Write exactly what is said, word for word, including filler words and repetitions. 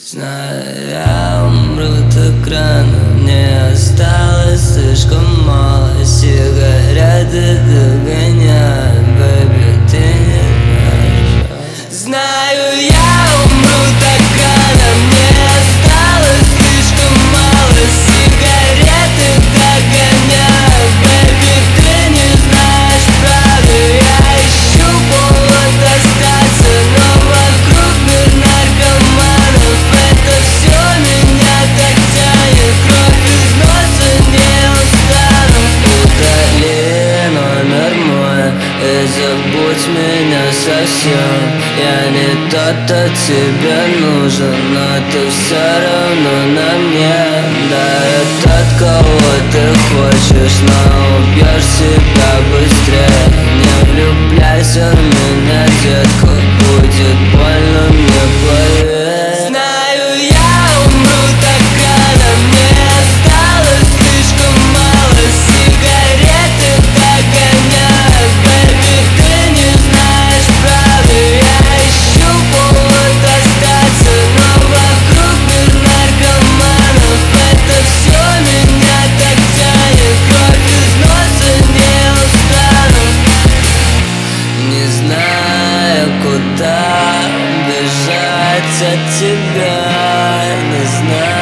Знаю, я умру так рано, мне осталось слишком мало. Сигареты догоняют, бэби, ты не знаешь. Знаю, я умру так рано, мне осталось слишком мало. Сигареты догоняют, бэби, ты не знаешь правды. Я ищу повод остаться, но вокруг мир наркоманов. Это все меня так тянет, кровь из носа, не устану. Удали номер мой и забудь меня совсем. Я не тот, кто тебе нужен, но ты все равно на мне. Да, я тот, кого ты хочешь, но убьешь себя быстрее. Не влюбляйся в меня, детка, будет больно мне, поверь. Знаю, я умру так рано, мне осталось слишком мало. Сигареты догоняют, бэби, ты не знаешь правды. Я ищу повод остаться, но вокруг мир наркоманов. Это все меня так тянет, кровь из носа, не устану. Не знаю, куда бежать от тебя, не знаю.